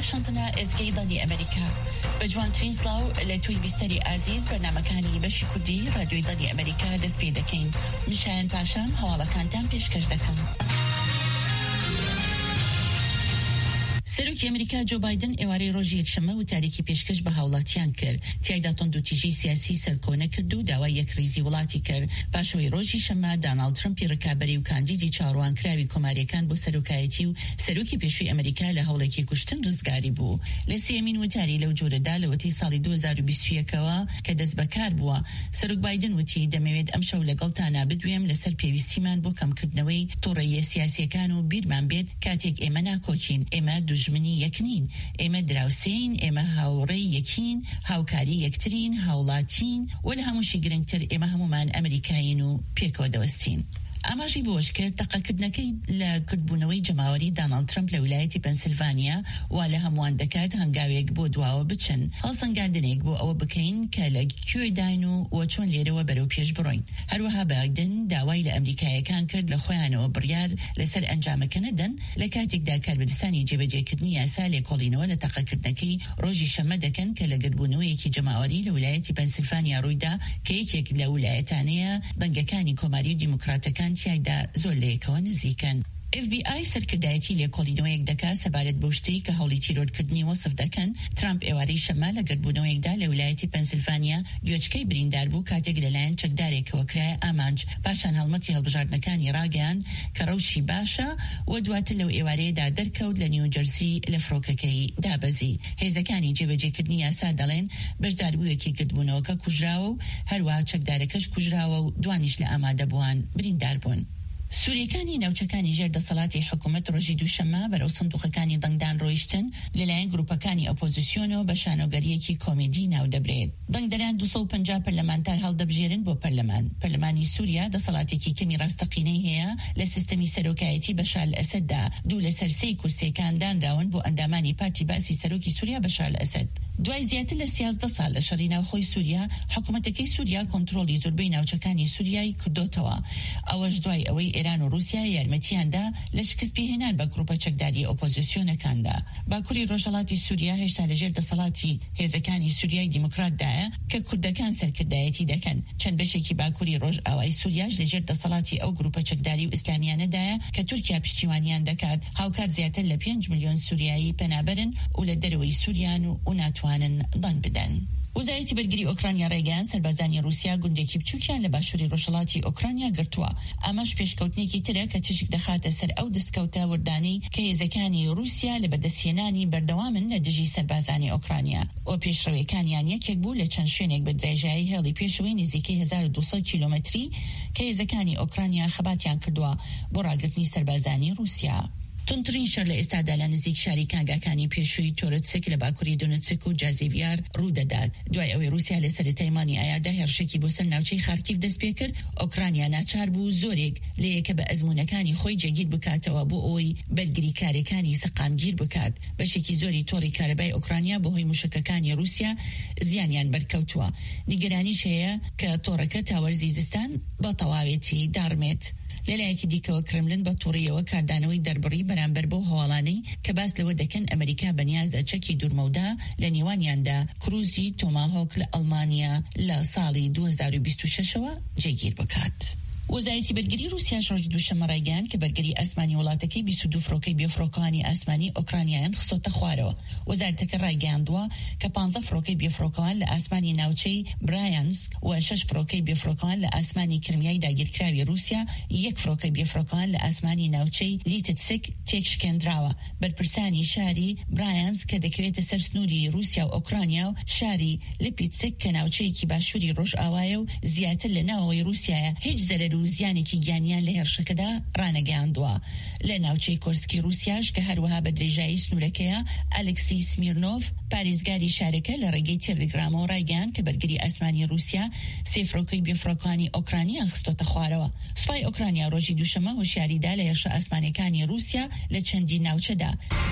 واشنطن ئێسکەی دڵی ئەمریکا بە جوانترین سڵاو لە توی بیستەری ئازیز بەرنامەکانی بەشی کوردی رادیۆی دڵی ئەمریکا دەست پێ دەکەین. میشایان پاشام هەواڵەکانتان پێشکەش دەکەم. سەرۆکی ئەمریکا جو بایدن ئێوارەی ڕۆژی یەکشەممە و تاریکی پێشکەش بە هاوڵاتیان کرد. تیایدا تۆندوتیژی سیاسی سەرکۆنە کرد و داوای یەکریزی وڵاتی کرد. پاشەوەی ڕۆژی شەممە داناڵد ترمپی ڕکابەری و کاندیدی چاڕوانکراوی کۆماریەکان بۆ سەرۆکایەتی و سەرۆکی پێشووی ئەمریکا لە هەوڵێکی کوشتن ڕزگاری بوو. لە سێمین وتاری لەو جۆرەدا لە وەتەی ساڵی 2021ەوە کە دەست بەکار بووە. سەرۆک بایدن وتی دەمەوێت ئەم شەو لەگەڵتانە بدوێم لەسەر پێویستیمان بۆ کەمکردنەوەی تووڕەیە سیاسیەکان و بیرمان بێت کاتێک ئێمە ناکۆکین، ئێمە دوژمنی یەکنین، ئێمە دراوسین، ئێمە هاوڕێی یەکین، هاوکاری یەکترین، هاوڵاتین و لە هەمووشی گرنگتر ئێمە هەمومان ئەمریکاین و پێکەوە دەوەستین. ئاماژی بۆش کرد تەقەکردنەکەی لە کردبوونەوەی جەماوەری داناڵد ترمپ لە ویلایەتی پەنسیلڤانیا وا لە هەمووان دەکات هەنگاوێک بۆ دواوە بچن، هەڵسەنگاندنێک بۆ ئەوە بکەین کە لە کوێ داین و چۆن لێرەوە بەرەو پێش بڕۆین. هەروەها بایدن داوای لە ئەمریکایەکان کرد لە خۆیانەوە بڕیار لەسەر ئەنجامەکە نەدەن لە کاتێکدا کاربەدەستانی جێبەجێکردنی یاسا لێکۆڵینەوە لە تەقەکردنەکەی ڕۆژی شەممە دەکەن کە لە گردبوونەوەیەکی جەماوەری لە ویلایەتی پەنسیلڤانیا ڕوویدا کە یەکێک لە ویلایەتانەیە دەنگەکانی کۆماری و دیموکراتەکان تیایدا زۆر لە یەکەوە نزیکن. FBI سەرکردایەتی لێکۆڵینەوەیەک دەکات سەبارەت بە شتەی کە هەوڵی تیرۆرکردنی وەسف دەکەن. ترامپ ئێوارەی شەممە لە گردبوونەوەیەکدا لە ویلایەتی پەنسیلڤانیا گوێچکەی بریندار بوو کاتێک لەلایەن چەکدارێکەوە کرایە ئامانج. پاشان هەڵمەتی هەڵبژاردنەکانی ڕاگەیان کە ڕەوشی باشە و دواتر لەو ئێوارەیەدا دەرکەوت لە نیوجەرسی لە فڕۆکەکەی دابەزی. هێزەکانی جێبەجێکردنی یاسا دەڵێن بەشداربوویەکی گردبوونەوەکە کوژراوە و هەروە چەکدارەکەش کوژراوە و دوانیش لە ئامادەبووان بریندار بوون. سووریەکانی ناوچەکانی ژێردەسەڵاتی حکوومەت ڕۆژی دووشەممە بەرەو سندوقەکانی دەنگدان ڕۆیشتن لەلایەن گروپەکانی ئۆپۆزیسیۆنەوە بە شانۆگەریەکی کۆمێدی ناو دەبرێت. دەنگدەران 250 پەرلەمانتار هەڵدەبژێرن بۆ پەرلەمان. پەرلەمانی سووریا دەسەڵاتێکی کەمی ڕاستەقینەی هەیە لە سیستەمی سەرۆکایەتی بەشار ئەسەددا. دوو لە سەرسەی کورسیەکان دانراون بۆ ئەندامانی پارتی باسی سەرۆکی سووریا بەشار ئەسەد. دوای زیاتر لە 13 ساڵ لە شەڕی ناوخۆی سووریا حکوومەتەکەی سووریا کۆنتڕۆلی زۆربەی ناوچەکانی سووریای کردوتەوە. ئەوەش دوای ئەوەی ئێران و رووسیا یارمەتیاندا لە شکست پێهێنان بە گروپە چەکداری ئۆپۆزیسیۆنەکاندا. باکووری ڕۆژهەڵاتی سووریا هێشتا لەژێر دەسەڵاتی هێزەکانی سووریای دیموکراتدایە کە کوردەکان سەرکردایەتی دەکەن. چەند بەشێکی باکووری ڕۆژئاوای سووریاش لەژێر دەسەڵاتی ئەو گروپە چەکداری و ئیسلامیانەدایە کە تورکیا پشتیوانیان دەکات. هاوکات زیاتر لە 5 ملیۆن سووریایی پەنابەرن و لە دەرەوەی سووریان و ناتوانن دان بدەن. وزارەتی بەرگری ئۆکرانیا ڕێگەیان سەربازانی رووسیا گوندێکی بچووکیان لە باشووری ڕۆژهەڵاتی ئۆکرانیا گرتووە. ئەمەش پێشکەوتنێکی ترە کە تشک دەخاتە سەر ئەو دەستکەوتە وردانەی کە هێزەکانی رووسیا لە بەدەستهێنانی بەردەوامن لە دژی سەربازانی ئۆکرانیا. ئەو پێشڕەویەکانیان یەکێک بوو لە چەند شوێنێک بە درێژایی هێڵی پێشەوەی نزیکەی 1200 کیلۆمەتری کە هێزەکانی ئۆکرانیا خەباتیان کردووە بۆ ڕاگرتنی سەربازانی رووسیا. تونترین شەر لە ئێستادا لە نزیک شاری کانگاکانی پێشووی تۆرتسک لە باکووری دونتسک و جازیڤیار ڕوودەدات. دوای ئەوەی رووسیا لە سەرەتای مانگی ئایاردا هێرشێکی بۆ سەر ناوچەی خارکیف دەست پێ کرد، ئۆکرانیا ناچار بوو زۆرێک لە یەکە بە ئەزموونەکانی خۆی جێگیر بکاتەوە بۆ ئەوەی بەرگری کارەکانی سەقامگیر بکات. بەشێکی زۆری تۆڕی کارەبای ئۆکرانیا بەهۆی موشکەکانی رووسیا زیانیان بەرکەوتووە. نیگەرانیش هەیە کە تۆڕەکە تاوەرزی زستان بە تەواوێتی داڕمێت. لەلایەکی دیکەوە کرملن بە تووڕیەوە کاردانەوەی دەربڕی بەرامبەر بۆ هەواڵانەی کە باس لەوە دەکەن ئەمریکا بەنیازە چەکی دوورمەودا لە نێوانیاندا کروزی تۆماهۆک لە ئەڵمانیا لە ساڵی 2026ەوە جێگیر بکات. وەزارەتی بەرگری رووسیا ڕۆژی دووشەممە ڕایگەیاند کە بەرگری ئاسمانی وڵاتەکەی 22 فڕۆکەی بێفڕۆکەوانی ئاسمانی ئۆکرانیایان خستۆتە خوارەوە. وەزارەتەکە ڕایگەیاندووە کە 15 فڕۆکەی بێفڕۆکەوان لە ئاسمانی ناوچەی برایانسک و 6 فڕۆکەی بێفڕۆکەوان لە ئاسمانی کرمیای داگیرکراوی رووسیا، 1 فڕۆکەی بێفڕۆکەوان لە ئاسمانی ناوچەی لیتتسک تێکشکێنراوە. بەرپرسانی شاری برایانسک کە دەکەوێتە سەر سنووری رووسیا و ئۆکرانیا و شاری لیپیتسک کە ناوچەیەکی باشووری ڕۆژئاوایە و زیاتر لە ناوەوەی رووسیایە هیچ زەرەر و زیانێکی گیانیان لە هێرشەکەدا ڕانەگەیاندووە. لە ناوچەی کۆرسکی رووسیاش کە هەروەها بە درێژایی سنوورەکەیە، ئەلێکسی سمیرنۆف پارێزگاری شارەکە لە ڕێگەی تێلگرامەوە ڕایگەیاند کە بەرگری ئاسمانی رووسیا 3 فڕۆکەی بێفڕۆکەوانی ئۆکرانیان خستۆتە خوارەوە. سوپای ئۆکرانیا ڕۆژی دووشەممە هۆشیاریدا لە هێرشە ئاسمانیەکانی رووسیا لە چەندین ناوچەدا.